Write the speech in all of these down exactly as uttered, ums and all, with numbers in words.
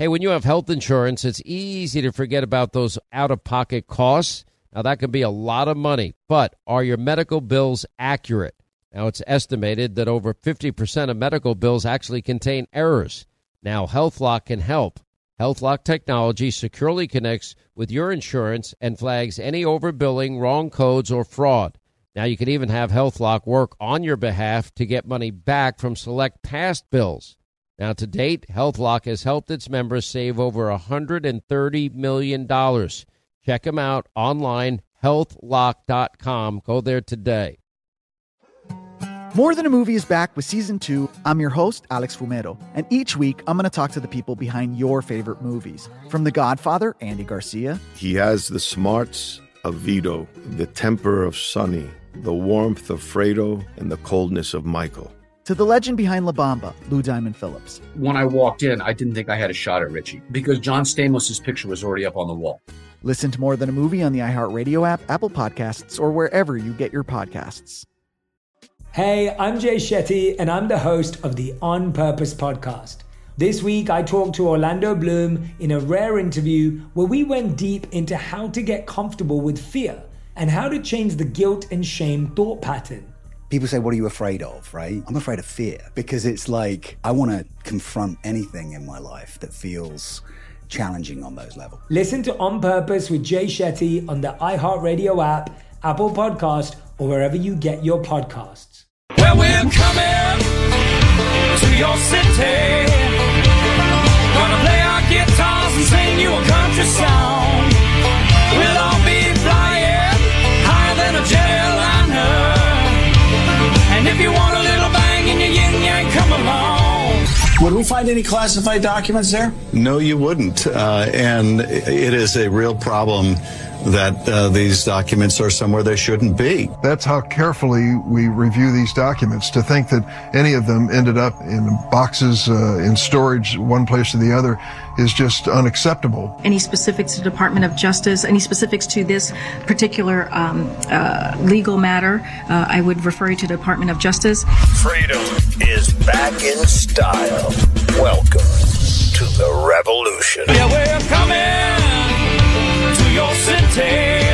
Hey, when you have health insurance, it's easy to forget about those out-of-pocket costs. Now, that can be a lot of money, but are your medical bills accurate? Now, it's estimated that over fifty percent of medical bills actually contain errors. Now, HealthLock can help. HealthLock technology securely connects with your insurance and flags any overbilling, wrong codes, or fraud. Now, you can even have HealthLock work on your behalf to get money back from select past bills. Now, to date, HealthLock has helped its members save over one hundred thirty million dollars. Check them out online, health lock dot com. Go there today. More Than a Movie is back with Season two. I'm your host, Alex Fumero, and each week I'm going to talk to the people behind your favorite movies. From The Godfather, Andy Garcia. He has the smarts of Vito, the temper of Sonny, the warmth of Fredo, and the coldness of Michael. To the legend behind La Bamba, Lou Diamond Phillips. When I walked in, I didn't think I had a shot at Richie because John Stamos' picture was already up on the wall. Listen to More Than a Movie on the iHeartRadio app, Apple Podcasts, or wherever you get your podcasts. Hey, I'm Jay Shetty, and I'm the host of the On Purpose podcast. This week, I talked to Orlando Bloom in a rare interview where we went deep into how to get comfortable with fear and how to change the guilt and shame thought pattern. People say, what are you afraid of, right? I'm afraid of fear because it's like I want to confront anything in my life that feels challenging on those levels. Listen to On Purpose with Jay Shetty on the iHeartRadio app, Apple Podcast, or wherever you get your podcasts. Well, we're coming to your city. Gonna play our guitars and sing you a country song. We'll all be flying higher than a jetliner. And if you want a little bang in your yin-yang, come along. Would we find any classified documents there? No, you wouldn't. Uh, and it is a real problem that uh, these documents are somewhere they shouldn't be. That's how carefully we review these documents. To think that any of them ended up in boxes, uh, in storage, one place or the other, is just unacceptable. Any specifics to the Department of Justice, any specifics to this particular um, uh, legal matter, uh, I would refer you to the Department of Justice. Freedom is back in style. Welcome to the revolution. Yeah, we're coming to your city.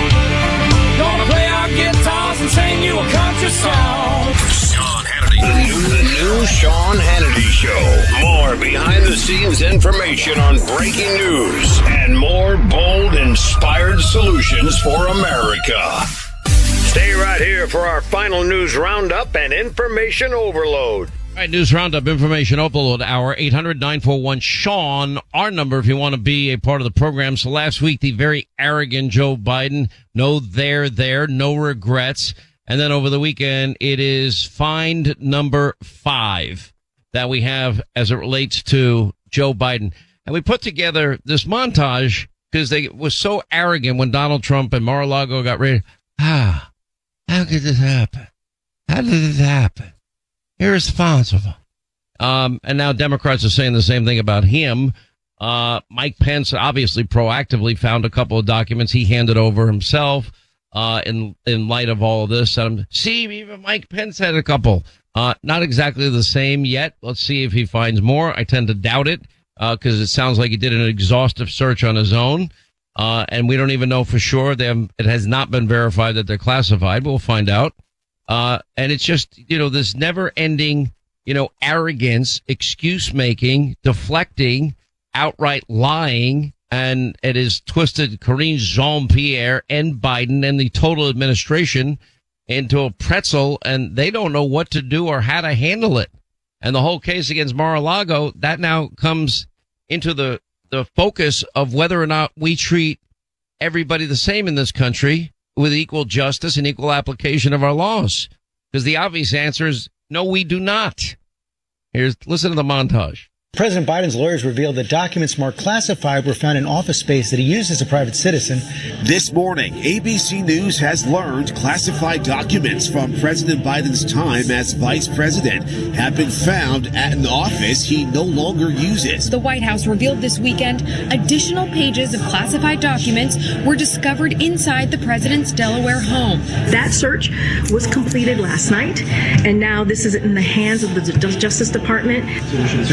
Gonna play our guitars and sing you a country song. Sean Hannity. The new, the new Sean Hannity Show. More behind-the-scenes information on breaking news and more bold, inspired solutions for America. Stay right here for our final news roundup and information overload. All right, News Roundup, Information Overload Hour, eight hundred nine four one Sean, our number if you want to be a part of the program. So last week, the very arrogant Joe Biden, no there, there, no regrets. And then over the weekend, it is find number five that we have as it relates to Joe Biden. And we put together this montage because they was so arrogant when Donald Trump and Mar-a-Lago got ready. Ah, how could this happen? How did this happen? Irresponsible. Um, and now Democrats are saying the same thing about him. Uh, Mike Pence obviously proactively found a couple of documents he handed over himself, uh, in, in light of all of this. Um, see, even Mike Pence had a couple. Uh, not exactly the same yet. Let's see if he finds more. I tend to doubt it, uh, cause it sounds like he did an exhaustive search on his own. Uh, and we don't even know for sure. They have, it has not been verified that they're classified. We'll find out. Uh, and it's just, you know, this never ending, you know, arrogance, excuse making, deflecting, outright lying. And it has twisted Karine Jean-Pierre and Biden and the total administration into a pretzel, and they don't know what to do or how to handle it. And the whole case against Mar-a-Lago, that now comes into the, the focus of whether or not we treat everybody the same in this country with equal justice and equal application of our laws. Because the obvious answer is no, we do not. Here's, listen to the montage. President Biden's lawyers revealed that documents marked classified were found in office space that he used as a private citizen. This morning, A B C News has learned classified documents from President Biden's time as vice president have been found at an office he no longer uses. The White House revealed this weekend additional pages of classified documents were discovered inside the president's Delaware home. That search was completed last night, and now this is in the hands of the Justice Department. So we should assume that it's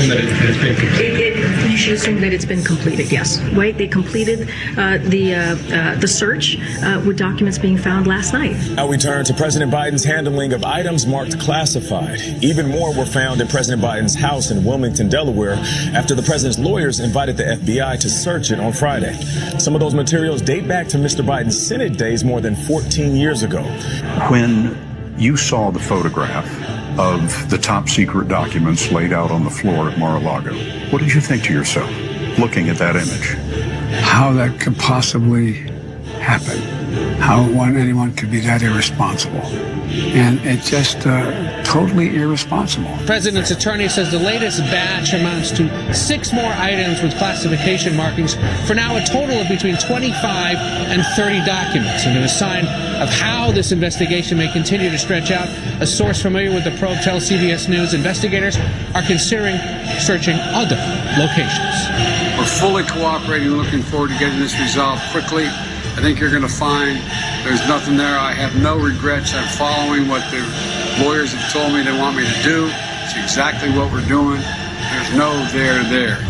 that it's been completed? It, it, you should assume that it's been completed, yes. Right? They completed uh, the uh, uh, the search uh, with documents being found last night. Now we turn to President Biden's handling of items marked classified. Even more were found in President Biden's house in Wilmington, Delaware, after the president's lawyers invited the F B I to search it on Friday. Some of those materials date back to Mister Biden's Senate days more than fourteen years ago. When you saw the photograph of the top secret documents laid out on the floor at Mar-a-Lago, what did you think to yourself, looking at that image? How that could possibly happen. How one, anyone could be that irresponsible. And it's just uh, totally irresponsible. The president's attorney says the latest batch amounts to six more items with classification markings, for now a total of between twenty-five and thirty documents. And in a sign of how this investigation may continue to stretch out, a source familiar with the probe tells C B S News investigators are considering searching other locations. We're fully cooperating, looking forward to getting this resolved quickly. I think you're going to find there's nothing there. I have no regrets. I'm following what the lawyers have told me they want me to do. It's exactly what we're doing. There's no there there.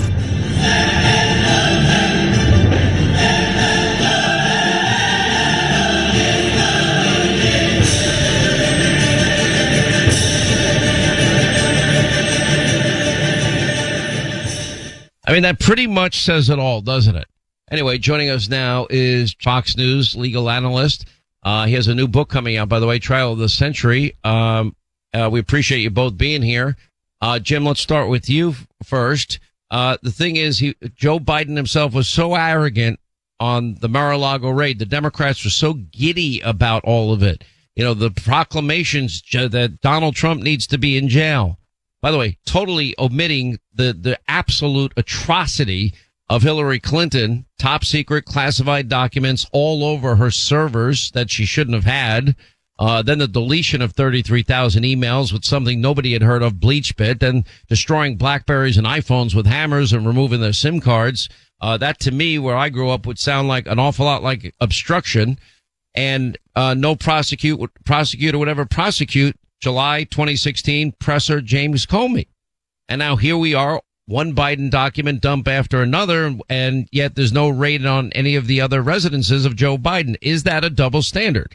I mean, that pretty much says it all, doesn't it? Anyway, joining us now is Fox News legal analyst. Uh, he has a new book coming out, by the way, Trial of the Century. Um, uh, we appreciate you both being here. Uh, Jim, let's start with you first. Uh, the thing is, he, Joe Biden himself was so arrogant on the Mar-a-Lago raid. The Democrats were so giddy about all of it. You know, the proclamations that Donald Trump needs to be in jail. By the way, totally omitting the, the absolute atrocity of Hillary Clinton, top secret classified documents all over her servers that she shouldn't have had. Uh, then the deletion of thirty-three thousand emails with something nobody had heard of, BleachBit, then destroying Blackberries and iPhones with hammers and removing their SIM cards. Uh, that to me, where I grew up, would sound like an awful lot like obstruction. And, uh, no prosecute, prosecutor would ever prosecute July twenty sixteen presser James Comey. And now here we are, one Biden document dump after another, and yet there's no raid on any of the other residences of Joe Biden. Is that a double standard?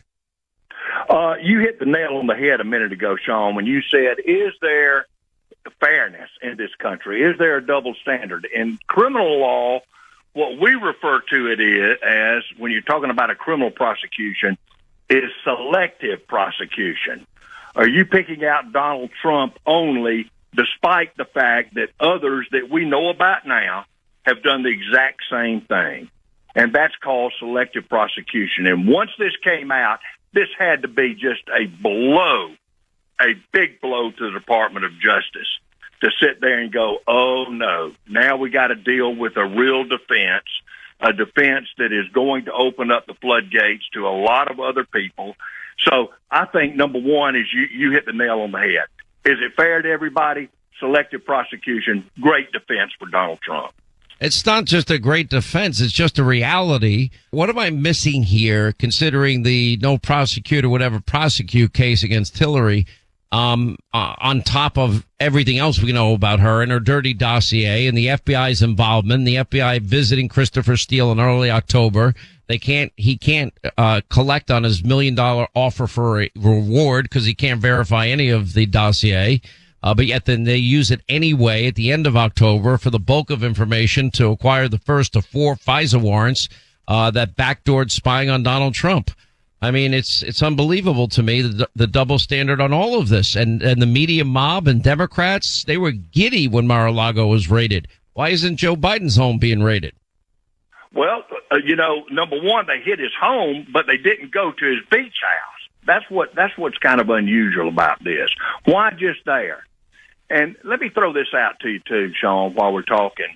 Uh, you hit the nail on the head a minute ago, Sean, when you said, is there fairness in this country? Is there a double standard? In criminal law, what we refer to it is, as when you're talking about a criminal prosecution, is selective prosecution. Are you picking out Donald Trump only, despite the fact that others that we know about now have done the exact same thing? And that's called selective prosecution. And once this came out, this had to be just a blow, a big blow to the Department of Justice to sit there and go, oh, no, now we got to deal with a real defense, a defense that is going to open up the floodgates to a lot of other people. So I think, number one, is you, you hit the nail on the head. Is it fair to everybody? Selective prosecution, great defense for Donald Trump. It's not just a great defense. It's just a reality. What am I missing here, considering the no prosecutor would ever prosecute case against Hillary, um, uh, on top of everything else we know about her and her dirty dossier and the F B I's involvement, the F B I visiting Christopher Steele in early October. They can't, he can't, uh, collect on his million dollar offer for a reward because he can't verify any of the dossier. Uh, but yet then they use it anyway at the end of October for the bulk of information to acquire the first of four FISA warrants, uh, that backdoored spying on Donald Trump. I mean, it's, it's unbelievable to me, the, the double standard on all of this. And, and the media mob and Democrats, they were giddy when Mar-a-Lago was raided. Why isn't Joe Biden's home being raided? Well, uh, you know, number one, they hit his home, but they didn't go to his beach house. That's what, that's what's kind of unusual about this. Why just there? And let me throw this out to you too, Sean, while we're talking.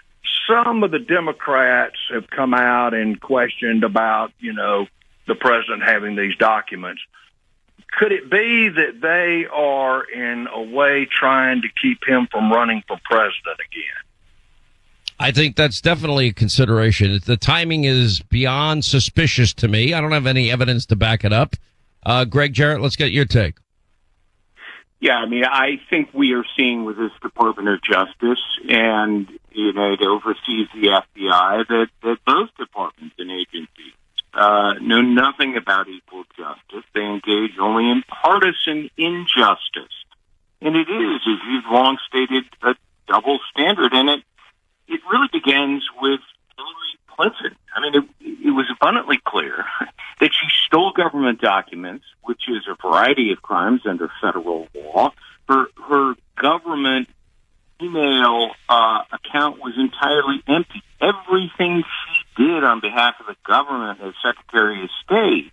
Some of the Democrats have come out and questioned about, you know, the president having these documents. Could it be that they are in a way trying to keep him from running for president again? I think that's definitely a consideration. The timing is beyond suspicious to me. I don't have any evidence to back it up. Uh, Greg Jarrett, let's get your take. Yeah, I mean, I think we are seeing with this Department of Justice and, you know, it oversees the F B I, that, that both departments and agencies uh, know nothing about equal justice. They engage only in partisan injustice. And it is, as you've long stated, a double standard. And it, it really begins with Hillary Clinton. I mean, it, it was abundantly clear that she stole government documents, which is a variety of crimes under federal law. Her her government email uh, account was entirely empty. Everything she did on behalf of the government as Secretary of State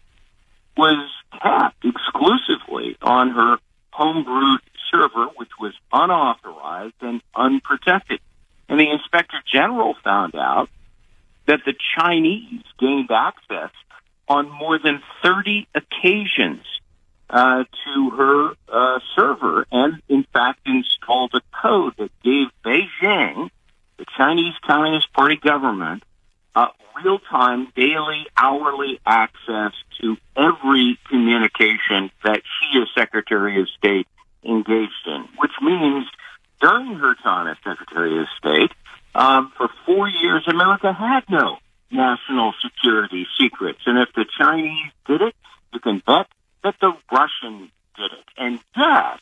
was kept exclusively on her homebrewed server, which was unauthorized and unprotected. And the Inspector General found out that the Chinese gained access on more than thirty occasions uh, to her uh, server and, in fact, installed a code that gave Beijing, the Chinese Communist Party government, uh, real-time, daily, hourly access to every communication that she, as Secretary of State, engaged in, which means during her time as Secretary of State, um, for four years, America had no national security secrets. And if the Chinese did it, you can bet that the Russians did it. And yet,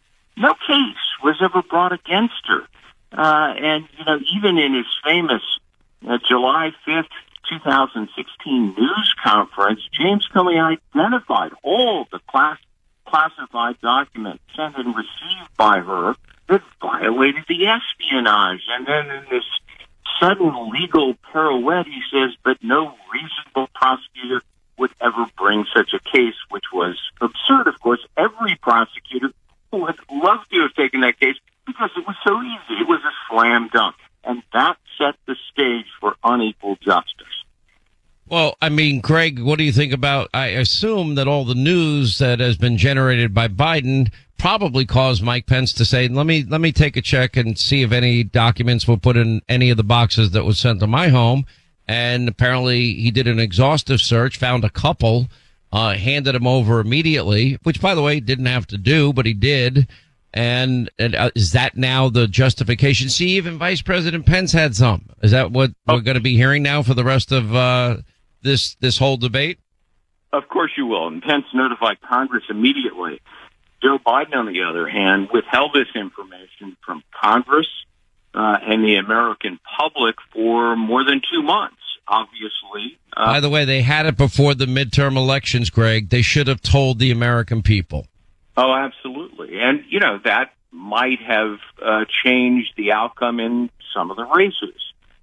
no case was ever brought against her. Uh, and, you know, even in his famous uh, July fifth, twenty sixteen news conference, James Comey identified all the class, classified documents sent and received by her that violated the espionage. And then in this sudden legal pirouette, he says, but no reasonable prosecutor would ever bring such a case, which was absurd. Of course, every prosecutor would love to have taken that case because it was so easy. It was a slam dunk. And that set the stage for unequal justice. Well, I mean, Greg, what do you think about, I assume that all the news that has been generated by Biden probably caused Mike Pence to say, let me, let me take a check and see if any documents were put in any of the boxes that was sent to my home. And apparently he did an exhaustive search, found a couple, uh, handed them over immediately, which, by the way, didn't have to do, but he did. And, and uh, is that now the justification? See, even Vice President Pence had some. Is that what oh. we're going to be hearing now for the rest of uh, this this whole debate? Of course you will. And Pence notified Congress immediately. Joe Biden, on the other hand, withheld this information from Congress uh, and the American public for more than two months, obviously. Uh, By the way, they had it before the midterm elections, Greg. They should have told the American people. Oh, absolutely. And, you know, that might have uh, changed the outcome in some of the races.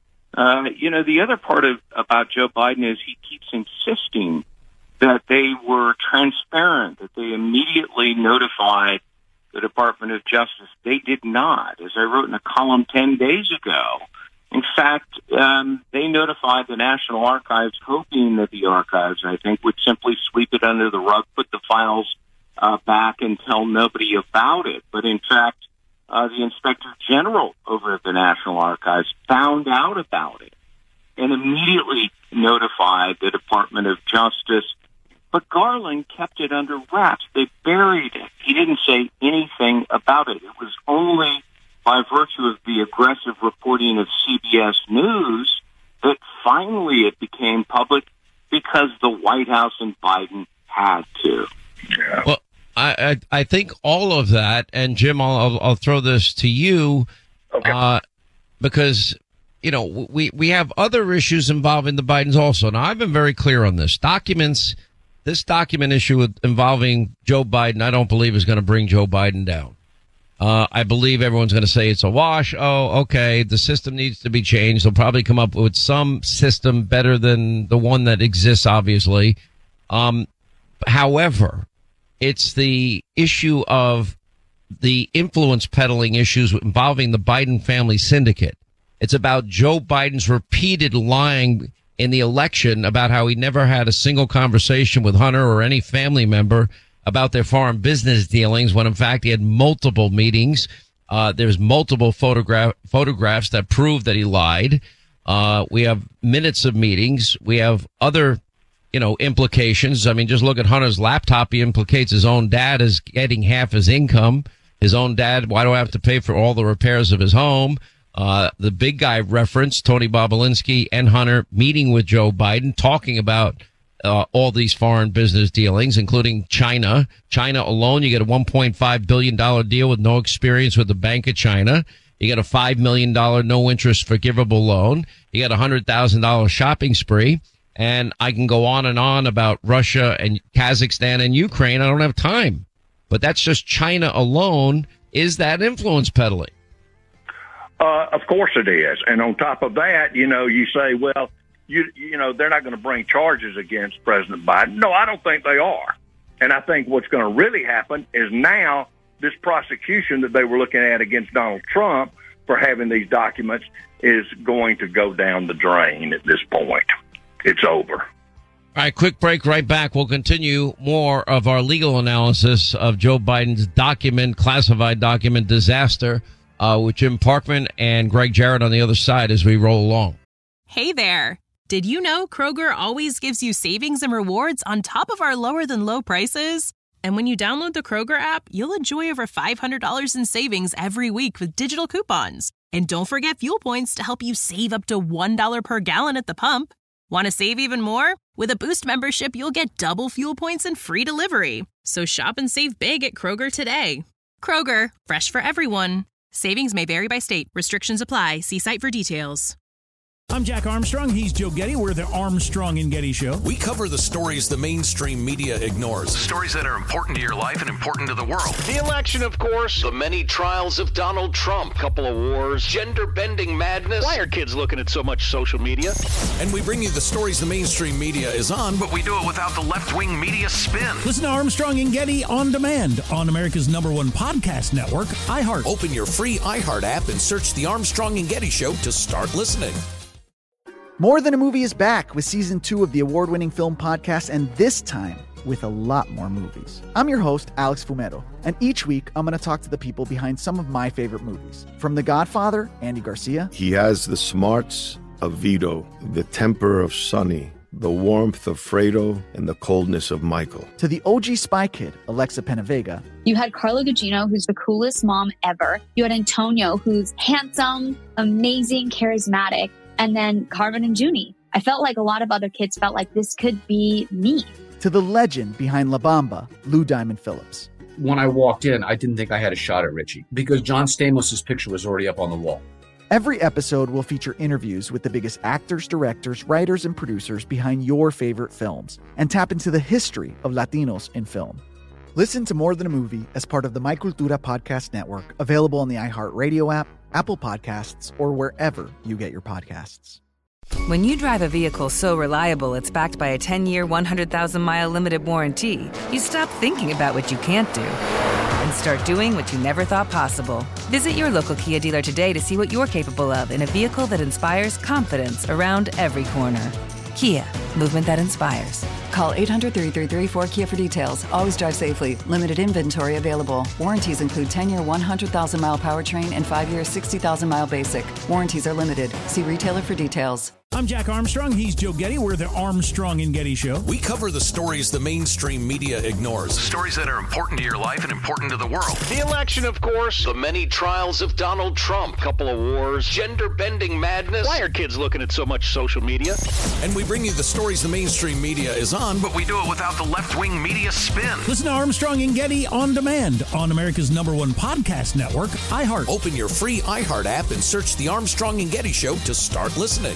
Uh, you know, the other part of about Joe Biden is he keeps insisting that they were transparent, that they immediately notified the Department of Justice. They did not, as I wrote in a column ten days ago. In fact, um, they notified the National Archives, hoping that the archives, I think, would simply sweep it under the rug, put the files Uh, back and tell nobody about it. But in fact, uh, the Inspector General over at the National Archives found out about it and immediately notified the Department of Justice. But Garland kept it under wraps. They buried it. He didn't say anything about it. It was only by virtue of the aggressive reporting of C B S News that finally it became public because the White House and Biden had to. Yeah. Well, I, I I think all of that, and Jim, I'll I'll, I'll throw this to you, okay. uh, because you know we we have other issues involving the Bidens also. Now, I've been very clear on this. Documents, this document issue with, involving Joe Biden, I don't believe is going to bring Joe Biden down. Uh, I believe everyone's going to say it's a wash. Oh, okay, the system needs to be changed. They'll probably come up with some system better than the one that exists, obviously. Um, however, it's the issue of the influence peddling issues involving the Biden family syndicate. It's about Joe Biden's repeated lying in the election about how he never had a single conversation with Hunter or any family member about their foreign business dealings, when in fact he had multiple meetings. Uh, there's multiple photograph photographs that prove that he lied. Uh, we have minutes of meetings. We have other you know, implications. I mean, just look at Hunter's laptop. He implicates his own dad as getting half his income. His own dad, why do I have to pay for all the repairs of his home? Uh, the big guy referenced Tony Bobolinsky and Hunter meeting with Joe Biden, talking about uh, all these foreign business dealings, including China. China alone, you get a one point five billion dollars deal with no experience with the Bank of China. You get a five million dollars no interest forgivable loan. You get a one hundred thousand dollars shopping spree. And I can go on and on about Russia and Kazakhstan and Ukraine. I don't have time. But that's just China alone. Is that influence peddling? Uh, of course it is. And on top of that, you know, you say, well, you you know, they're not going to bring charges against President Biden. No, I don't think they are. And I think what's going to really happen is now this prosecution that they were looking at against Donald Trump for having these documents is going to go down the drain at this point. It's over. All right, quick break, right back. We'll continue more of our legal analysis of Joe Biden's document, classified document disaster, uh, with Jim Parkman and Greg Jarrett on the other side as we roll along. Hey there. Did you know Kroger always gives you savings and rewards on top of our lower than low prices? And when you download the Kroger app, you'll enjoy over five hundred dollars in savings every week with digital coupons. And don't forget fuel points to help you save up to one dollar per gallon at the pump. Want to save even more? With a Boost membership, you'll get double fuel points and free delivery. So shop and save big at Kroger today. Kroger, fresh for everyone. Savings may vary by state. Restrictions apply. See site for details. I'm Jack Armstrong. He's Joe Getty. We're the Armstrong and Getty Show. We cover the stories the mainstream media ignores. Stories that are important to your life and important to the world. The election, of course. The many trials of Donald Trump. Couple of wars. Gender-bending madness. Why are kids looking at so much social media? And we bring you the stories the mainstream media is on, but we do it without the left-wing media spin. Listen to Armstrong and Getty on demand on America's number one podcast network, iHeart. Open your free iHeart app and search the Armstrong and Getty Show to start listening. More Than a Movie is back with season two of the award-winning film podcast, and this time with a lot more movies. I'm your host, Alex Fumero, and each week I'm going to talk to the people behind some of my favorite movies. From The Godfather, Andy Garcia. He has the smarts of Vito, the temper of Sonny, the warmth of Fredo, and the coldness of Michael. To the O G Spy Kid, Alexa Penavega. You had Carla Gugino, who's the coolest mom ever. You had Antonio, who's handsome, amazing, charismatic. And then Carmen and Junie. I felt like a lot of other kids felt like this could be me. To the legend behind La Bamba, Lou Diamond Phillips. When I walked in, I didn't think I had a shot at Richie because John Stamos' picture was already up on the wall. Every episode will feature interviews with the biggest actors, directors, writers, and producers behind your favorite films and tap into the history of Latinos in film. Listen to More Than a Movie as part of the My Cultura Podcast Network, available on the iHeartRadio app, Apple Podcasts, or wherever you get your podcasts. When you drive a vehicle so reliable it's backed by a ten-year, one hundred thousand mile limited warranty, you stop thinking about what you can't do and start doing what you never thought possible. Visit your local Kia dealer today to see what you're capable of in a vehicle that inspires confidence around every corner. Kia, movement that inspires. Call eight hundred, three three three, four Kia for details. Always drive safely. Limited inventory available. Warranties include ten-year, one hundred thousand mile powertrain and five-year, sixty thousand mile basic. Warranties are limited. See retailer for details. I'm Jack Armstrong. He's Joe Getty. We're the Armstrong and Getty Show. We cover the stories the mainstream media ignores. Stories that are important to your life and important to the world. The election, of course. The many trials of Donald Trump. Couple of wars. Gender-bending madness. Why are kids looking at so much social media? And we bring you the stories the mainstream media is on, but we do it without the left-wing media spin. Listen to Armstrong and Getty on demand on America's number one podcast network, iHeart. Open your free iHeart app and search the Armstrong and Getty Show to start listening.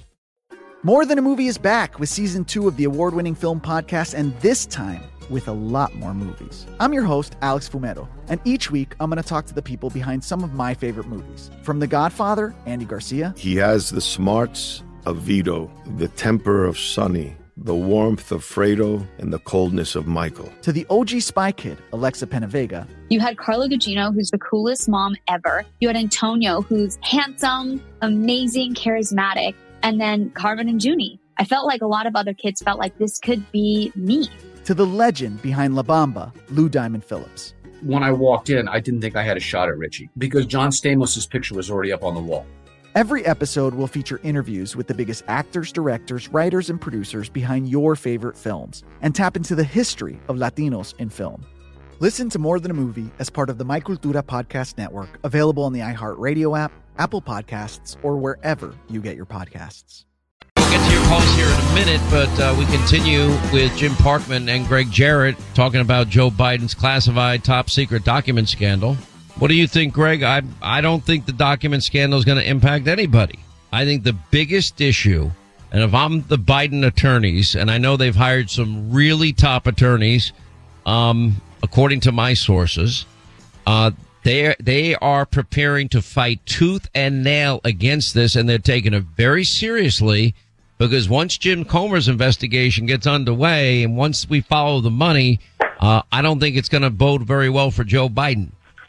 More Than a Movie is back with season two of the award-winning film podcast, and this time with a lot more movies. I'm your host, Alex Fumero, and each week I'm going to talk to the people behind some of my favorite movies. From The Godfather, Andy Garcia. He has the smarts of Vito, the temper of Sonny, the warmth of Fredo, and the coldness of Michael. To the O G Spy Kid, Alexa Penavega. You had Carla Gugino, who's the coolest mom ever. You had Antonio, who's handsome, amazing, charismatic. And then Carmen and Junie. I felt like a lot of other kids felt like this could be me. To the legend behind La Bamba, Lou Diamond Phillips. When I walked in, I didn't think I had a shot at Richie because John Stamos' picture was already up on the wall. Every episode will feature interviews with the biggest actors, directors, writers, and producers behind your favorite films and tap into the history of Latinos in film. Listen to More Than a Movie as part of the My Cultura Podcast Network, available on the iHeartRadio app, Apple Podcasts, or wherever you get your podcasts. We'll get to your calls here in a minute, but uh, we continue with Jim Parkman and Greg Jarrett talking about Joe Biden's classified top secret document scandal. What do you think, Greg? I I don't think the document scandal is going to impact anybody. I think the biggest issue, and if I'm the Biden attorneys, and I know they've hired some really top attorneys, um, according to my sources, uh, they they are preparing to fight tooth and nail against this, and they're taking it very seriously, because once Jim Comer's investigation gets underway, and once we follow the money, uh, I don't think it's going to bode very well for Joe Biden.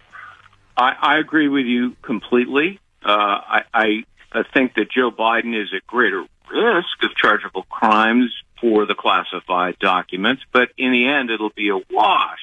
I, I agree with you completely. Uh, I, I, I think that Joe Biden is at greater risk of chargeable crimes for the classified documents, but in the end, it'll be a wash.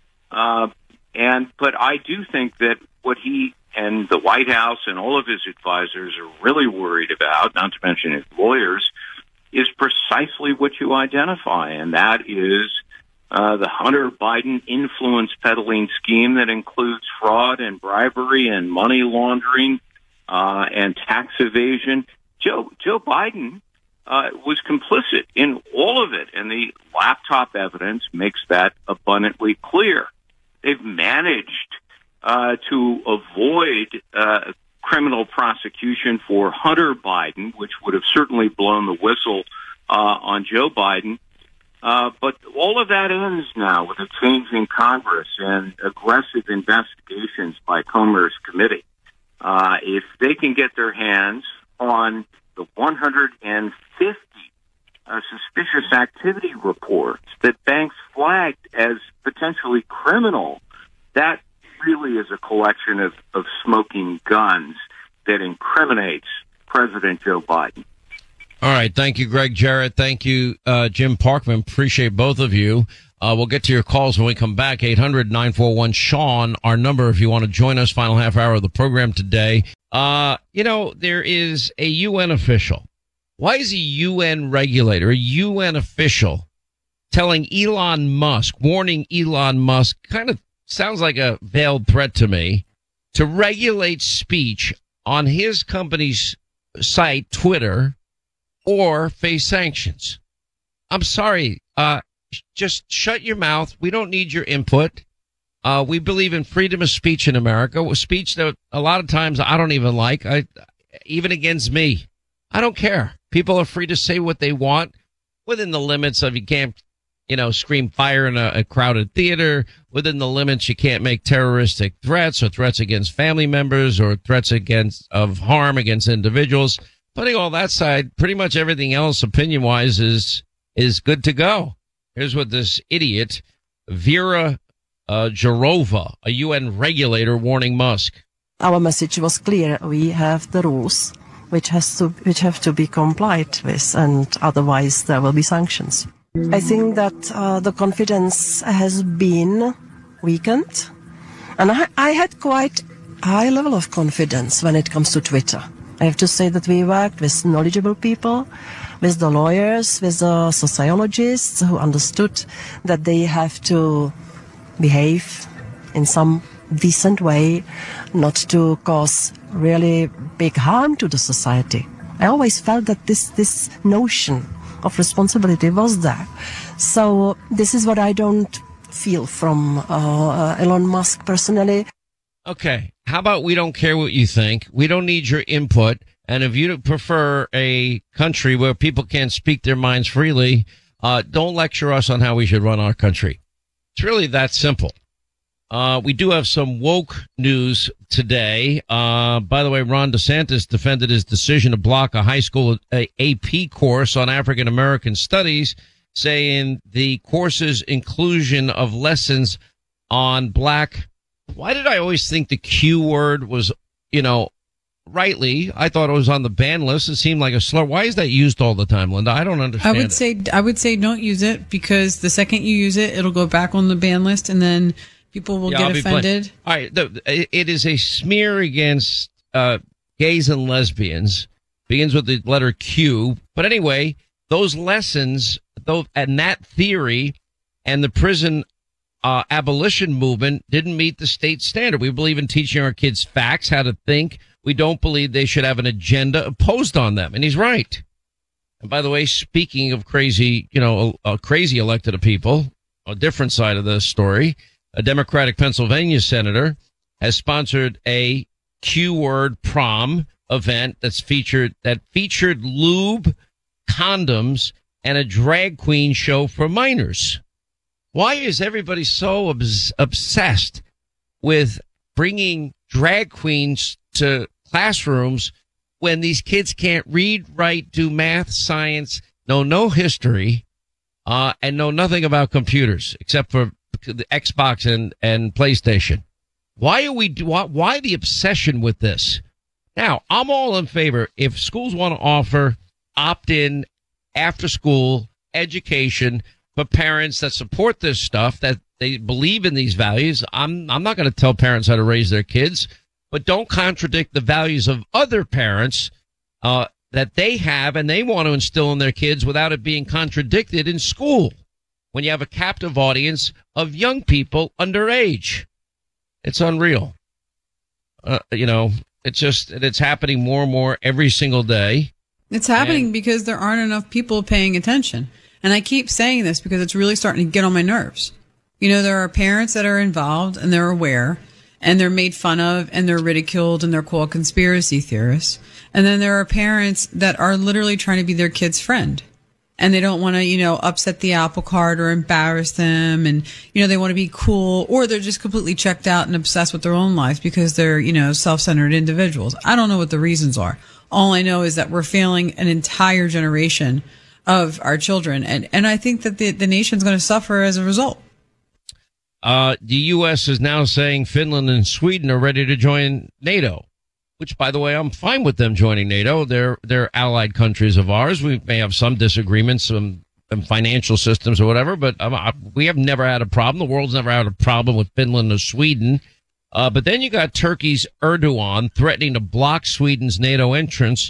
Uh, and but I do think that what he and the White House and all of his advisors are really worried about, not to mention his lawyers, is precisely what you identify, and that is Uh, the Hunter Biden influence peddling scheme that includes fraud and bribery and money laundering uh, and tax evasion. Joe Joe Biden uh, was complicit in all of it, and the laptop evidence makes that abundantly clear. They've managed uh, to avoid uh, criminal prosecution for Hunter Biden, which would have certainly blown the whistle uh, on Joe Biden. Uh, but all of that ends now with a change in Congress and aggressive investigations by Comer's committee. Uh, if they can get their hands on the one hundred fifty uh, suspicious activity reports that banks flagged as potentially criminal, that really is a collection of, of smoking guns that incriminates President Joe Biden. All right. Thank you, Greg Jarrett. Thank you, uh, Jim Parkman. Appreciate both of you. Uh, we'll get to your calls when we come back. eight hundred, nine four one, Sean, our number if you want to join us. Final half hour of the program today. Uh, you know, there is a U N official. Why is a U N regulator, a U N official, telling Elon Musk, warning Elon Musk, kind of sounds like a veiled threat to me, to regulate speech on his company's site, Twitter, or face sanctions? I'm sorry. Uh, just shut your mouth. We don't need your input. Uh, we believe in freedom of speech in America, speech that a lot of times I don't even like, I, even against me. I don't care. People are free to say what they want within the limits of, you can't, you know, scream fire in a, a crowded theater. Within the limits, you can't make terroristic threats or threats against family members or threats against of harm against individuals. Putting all that aside, pretty much everything else, opinion-wise, is is good to go. Here's what this idiot, Vera uh, Jourova, a U N regulator, warning Musk. Our message was clear. We have the rules which has to which have to be complied with, and otherwise there will be sanctions. I think that uh, the confidence has been weakened, and I, I had quite high level of confidence when it comes to Twitter. I have to say that we worked with knowledgeable people, with the lawyers, with the sociologists who understood that they have to behave in some decent way, not to cause really big harm to the society. I always felt that this, this notion of responsibility was there. So this is what I don't feel from uh, Elon Musk personally. Okay. How about we don't care what you think? We don't need your input. And if you prefer a country where people can't speak their minds freely, uh, don't lecture us on how we should run our country. It's really that simple. Uh, we do have some woke news today. Uh, by the way, Ron DeSantis defended his decision to block a high school A P course on African American studies, saying the course's inclusion of lessons on black. Why did I always think the Q word was, you know, rightly, I thought it was on the ban list. It seemed like a slur. Why is that used all the time, Linda? I don't understand. I would it. say, I would say don't use it, because the second you use it, it'll go back on the ban list, and then people will Yeah, get offended. All right. The, it is a smear against, uh, gays and lesbians. Begins with the letter Q. But anyway, those lessons, though, and that theory and the prison uh, abolition movement didn't meet the state standard. We believe in teaching our kids facts, how to think. We don't believe they should have an agenda imposed on them. And he's right. And by the way, speaking of crazy, you know, uh, crazy elected people, a different side of the story, a Democratic Pennsylvania senator has sponsored a Q-word prom event that's featured, that featured lube, condoms, and a drag queen show for minors. Why is everybody so obs- obsessed with bringing drag queens to classrooms when these kids can't read, write, do math, science, know no history, uh, and know nothing about computers except for the Xbox and, and PlayStation? Why are we, why, why the obsession with this? Now, I'm all in favor. If schools want to offer opt-in after school education for parents that support this stuff, that they believe in these values, I'm, I'm not going to tell parents how to raise their kids, but don't contradict the values of other parents, uh, that they have and they want to instill in their kids without it being contradicted in school when you have a captive audience of young people underage. It's unreal. Uh, you know, it's just, it's happening more and more every single day. It's happening and, because there aren't enough people paying attention. And I keep saying this because it's really starting to get on my nerves. You know, there are parents that are involved and they're aware and they're made fun of and they're ridiculed and they're called conspiracy theorists. And then there are parents that are literally trying to be their kid's friend. And they don't want to, you know, upset the apple cart or embarrass them. And, you know, they want to be cool, or they're just completely checked out and obsessed with their own lives because they're, you know, self-centered individuals. I don't know what the reasons are. All I know is that we're failing an entire generation of our children. And, and I think that the, the nation's going to suffer as a result. Uh, the U S is now saying Finland and Sweden are ready to join NATO, which, by the way, I'm fine with them joining NATO. They're, they're allied countries of ours. We may have some disagreements, some, some financial systems or whatever, but um, I, we have never had a problem. The world's never had a problem with Finland or Sweden. Uh, but then you got Turkey's Erdogan threatening to block Sweden's NATO entrance,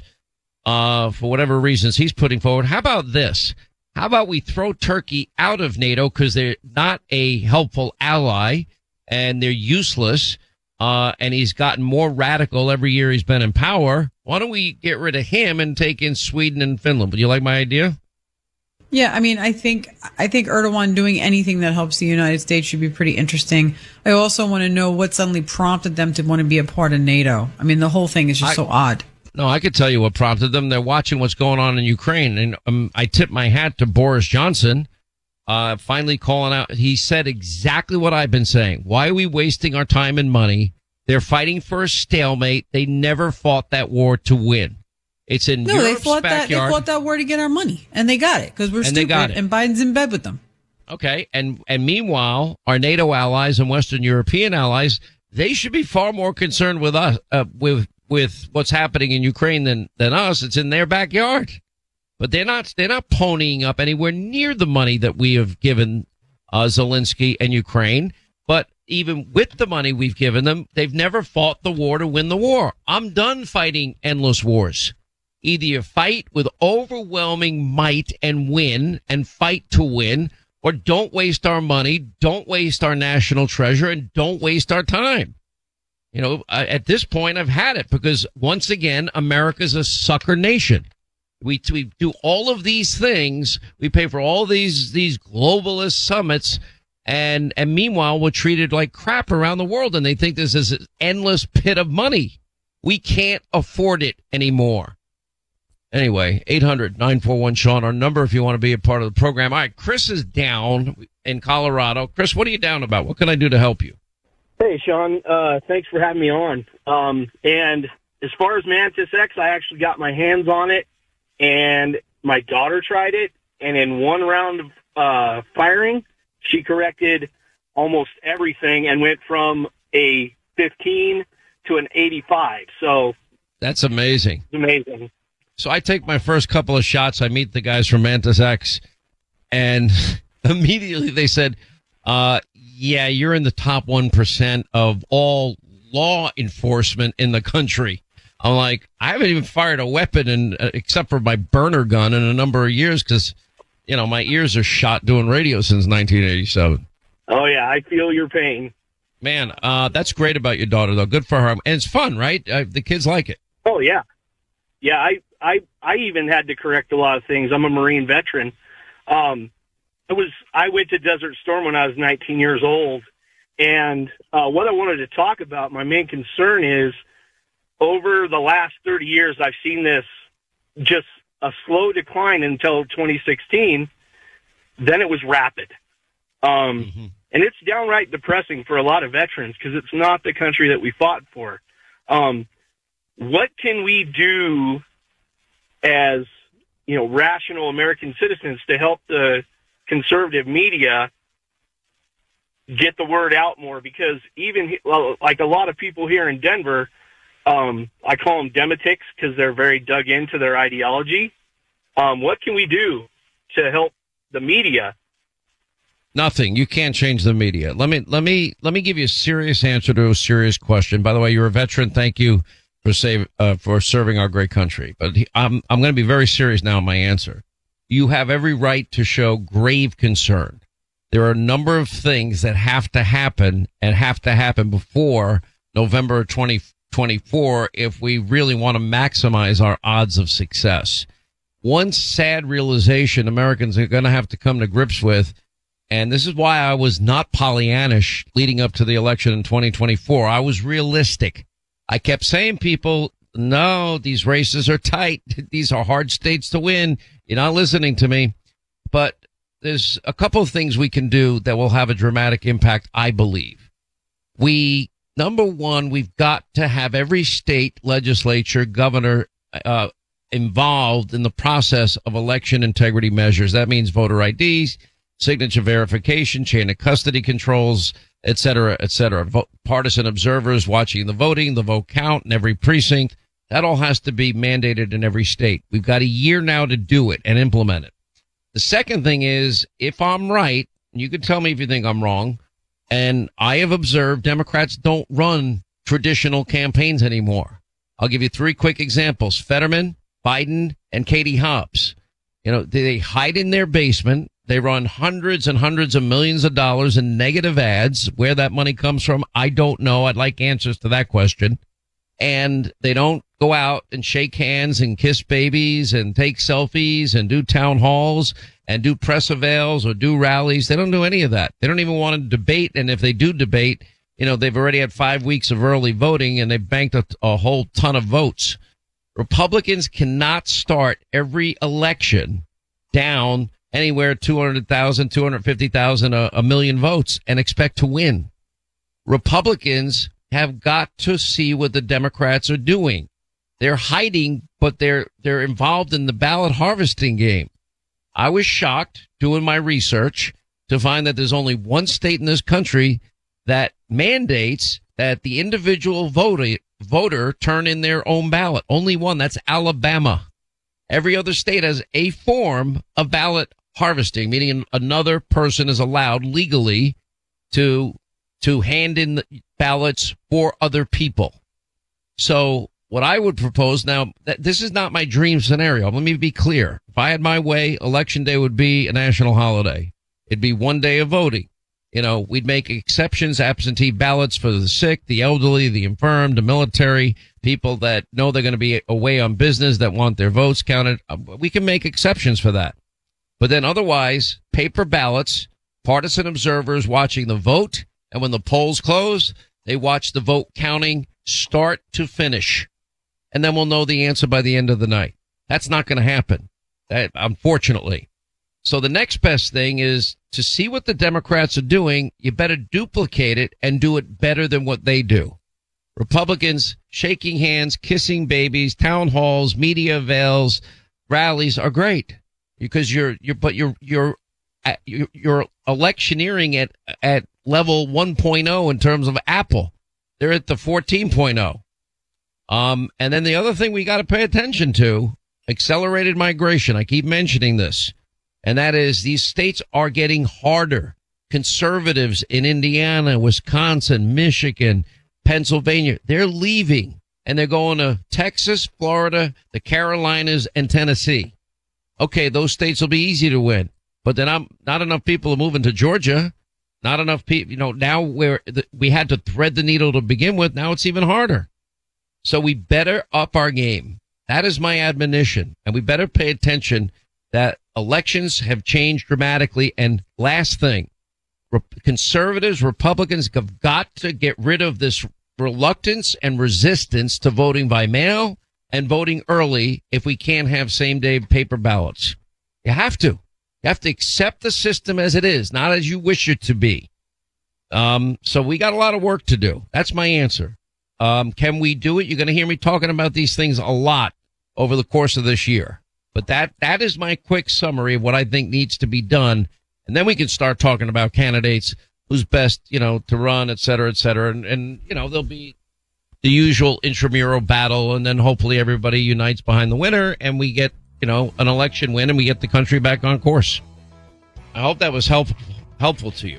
uh, for whatever reasons he's putting forward. How about this? How about we throw Turkey out of NATO because they're not a helpful ally and they're useless? Uh, and he's gotten more radical every year he's been in power. Why don't we get rid of him and take in Sweden and Finland? Would you like my idea? Yeah, I mean, I think I think Erdogan doing anything that helps the United States should be pretty interesting. I also want to know what suddenly prompted them to want to be a part of NATO. I mean, the whole thing is just I, so odd. No, I could tell you what prompted them. They're watching what's going on in Ukraine. And um, I tip my hat to Boris Johnson, uh, finally calling out. He said exactly what I've been saying. Why are we wasting our time and money? They're fighting for a stalemate. They never fought that war to win. It's in no, Europe's they fought backyard. that. They fought that war to get our money, and they got it because we're and stupid. They got it. And Biden's in bed with them. Okay, and and meanwhile, our NATO allies and Western European allies, they should be far more concerned with us, uh, with with what's happening in Ukraine than than us. It's in their backyard, but they're not. They're not ponying up anywhere near the money that we have given uh, Zelensky and Ukraine. But even with the money we've given them, they've never fought the war to win the war. I'm done fighting endless wars. Either you fight with overwhelming might and win and fight to win, or don't waste our money, don't waste our national treasure, and don't waste our time. You know, at this point, I've had it because once again, America's a sucker nation. We, we do all of these things. We pay for all these, these globalist summits. And, and meanwhile, we're treated like crap around the world. And they think this is an endless pit of money. We can't afford it anymore. Anyway, eight hundred nine four one Sean, our number if you want to be a part of the program. All right, Chris is down in Colorado. Chris, what are you down about? What can I do to help you? Hey, Sean. Uh, thanks for having me on. Um, and as far as Mantis X, I actually got my hands on it, and my daughter tried it, and in one round of uh, firing, she corrected almost everything and went from a fifteen to an eighty-five. So that's amazing. It's amazing. So I take my first couple of shots. I meet the guys from Mantis X, and immediately they said, uh, yeah, you're in the top one percent of all law enforcement in the country. I'm like, I haven't even fired a weapon in, uh, except for my burner gun in a number of years because, you know, my ears are shot doing radio since nineteen eighty-seven. Oh, yeah, I feel your pain. Man, uh, that's great about your daughter, though. Good for her. And it's fun, right? Uh, the kids like it. Oh, yeah. Yeah, I, I, I even had to correct a lot of things. I'm a Marine veteran. Um, I was, I went to Desert Storm when I was nineteen years old. And uh, what I wanted to talk about, my main concern is over the last thirty years, I've seen this just a slow decline until twenty sixteen. Then it was rapid. Um, mm-hmm. And it's downright depressing for a lot of veterans because it's not the country that we fought for. Um, what can we do as, you know, rational American citizens to help the conservative media get the word out more? Because even, well, like a lot of people here in Denver, um, I call them Demetics because they're very dug into their ideology. Um, what can we do to help the media? Nothing. You can't change the media. Let me, let me, let me give you a serious answer to a serious question. By the way, you're a veteran. Thank you for save, uh, for serving our great country. But he, I'm, I'm going to be very serious now in my answer. You have every right to show grave concern. There are a number of things that have to happen and have to happen before November twenty twenty-four if we really want to maximize our odds of success. One sad realization Americans are going to have to come to grips with, and this is why I was not Pollyannish leading up to the election in twenty twenty-four. I was realistic. I kept saying, people, no, these races are tight. These are hard states to win. You're not listening to me. But there's a couple of things we can do that will have a dramatic impact, I believe. We, number one, we've got to have every state legislature, governor, uh, involved in the process of election integrity measures. That means voter I Ds, signature verification, chain of custody controls, et cetera, et cetera. Vo- partisan observers watching the voting, the vote count in every precinct. That all has to be mandated in every state. We've got a year now to do it and implement it. The second thing is, if I'm right, you can tell me if you think I'm wrong, and I have observed Democrats don't run traditional campaigns anymore. I'll give you three quick examples. Fetterman, Biden, and Katie Hobbs. You know, they hide in their basement. They run hundreds and hundreds of millions of dollars in negative ads. Where that money comes from, I don't know. I'd like answers to that question. And they don't go out and shake hands and kiss babies and take selfies and do town halls and do press avails or do rallies. They don't do any of that. They don't even want to debate. And if they do debate, you know, they've already had five weeks of early voting and they've banked a, a whole ton of votes. Republicans cannot start every election down anywhere two hundred thousand, two hundred fifty thousand, a, a million votes and expect to win. Republicans have got to see what the Democrats are doing. They're hiding, but they're they're involved in the ballot harvesting game. I was shocked doing my research to find that there's only one state in this country that mandates that the individual voter voter turn in their own ballot. Only one. That's Alabama. Every other state has a form of ballot harvesting, meaning another person is allowed legally to to hand in the ballots for other people. So what I would propose now, that this is not my dream scenario. Let me be clear. If I had my way, election day would be a national holiday. It'd be one day of voting. You know, we'd make exceptions, absentee ballots for the sick, the elderly, the infirm, the military, people that know they're going to be away on business that want their votes counted. We can make exceptions for that. But then otherwise, paper ballots, partisan observers watching the vote. And when the polls close, they watch the vote counting start to finish. And then we'll know the answer by the end of the night. That's not going to happen, that, unfortunately. So the next best thing is to see what the Democrats are doing. You better duplicate it and do it better than what they do. Republicans shaking hands, kissing babies, town halls, media avails, rallies are great because you're, you're, but you're, you're, you're, you're electioneering at, at level one point oh in terms of Apple. They're at the fourteen point oh. Um, and then the other thing we got to pay attention to, accelerated migration. I keep mentioning this. And that is these states are getting harder. Conservatives in Indiana, Wisconsin, Michigan, Pennsylvania, they're leaving. and they're going to Texas, Florida, the Carolinas, and Tennessee. Okay, those states will be easy to win, but then I'm, not enough people are moving to Georgia. Not enough people, you know, now where we had to thread the needle to begin with, now it's even harder. So we better up our game. That is my admonition. And we better pay attention that elections have changed dramatically. And last thing, conservatives, Republicans have got to get rid of this reluctance and resistance to voting by mail and voting early if we can't have same day paper ballots. You have to. You have to accept the system as it is, not as you wish it to be. Um, so we got a lot of work to do. That's my answer. Um, can we do it? You're going to hear me talking about these things a lot over the course of this year. But that, that is my quick summary of what I think needs to be done. And then we can start talking about candidates, who's best, you know, to run, et cetera, et cetera. And, and, you know, there'll be the usual intramural battle. And then hopefully everybody unites behind the winner and we get, you know, an election win and we get the country back on course. I hope that was helpful, helpful to you.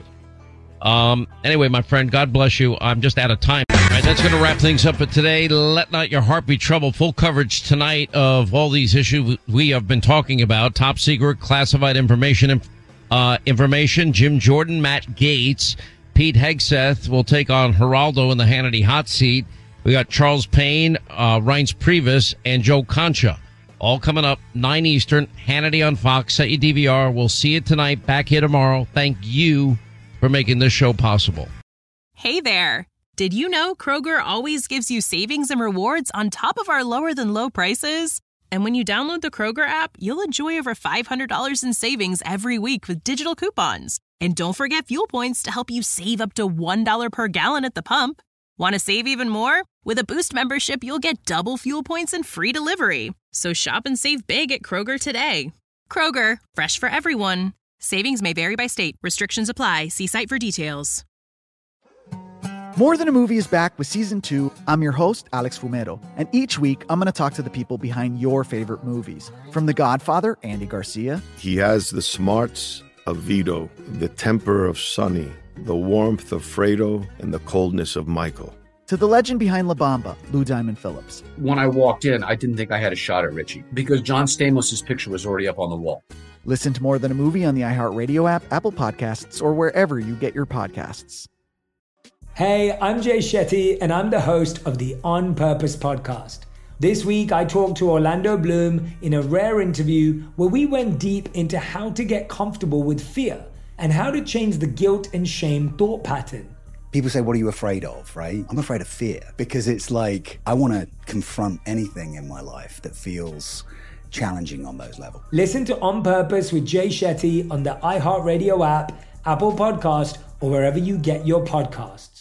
Um, anyway, my friend, God bless you. I'm just out of time. All right, that's going to wrap things up for today. Let not your heart be troubled. Full coverage tonight of all these issues we have been talking about. Top secret classified information, uh, information. Jim Jordan, Matt Gaetz, Pete Hegseth will take on Geraldo in the Hannity hot seat. We got Charles Payne, uh, Reince Priebus, and Joe Concha. All coming up, nine Eastern, Hannity on Fox. Set your D V R. We'll see you tonight. Back here tomorrow. Thank you for making this show possible. Hey there. Did you know Kroger always gives you savings and rewards on top of our lower than low prices? And when you download the Kroger app, you'll enjoy over five hundred dollars in savings every week with digital coupons. And don't forget fuel points to help you save up to one dollar per gallon at the pump. Want to save even more? With a Boost membership, you'll get double fuel points and free delivery. So shop and save big at Kroger today. Kroger, fresh for everyone. Savings may vary by state. Restrictions apply. See site for details. More Than a Movie is back with season two. I'm your host, Alex Fumero. And each week, I'm going to talk to the people behind your favorite movies. From The Godfather, Andy Garcia. He has the smarts of Vito, the temper of Sonny, the warmth of Fredo, and the coldness of Michael. To the legend behind La Bamba, Lou Diamond Phillips. When I walked in, I didn't think I had a shot at Richie because John Stamos' picture was already up on the wall. Listen to More Than a Movie on the iHeartRadio app, Apple Podcasts, or wherever you get your podcasts. Hey, I'm Jay Shetty, and I'm the host of the On Purpose podcast. This week, I talked to Orlando Bloom in a rare interview where we went deep into how to get comfortable with fear and how to change the guilt and shame thought pattern. People say, what are you afraid of, right? I'm afraid of fear because it's like I want to confront anything in my life that feels challenging on those levels. Listen to On Purpose with Jay Shetty on the iHeartRadio app, Apple Podcast, or wherever you get your podcasts.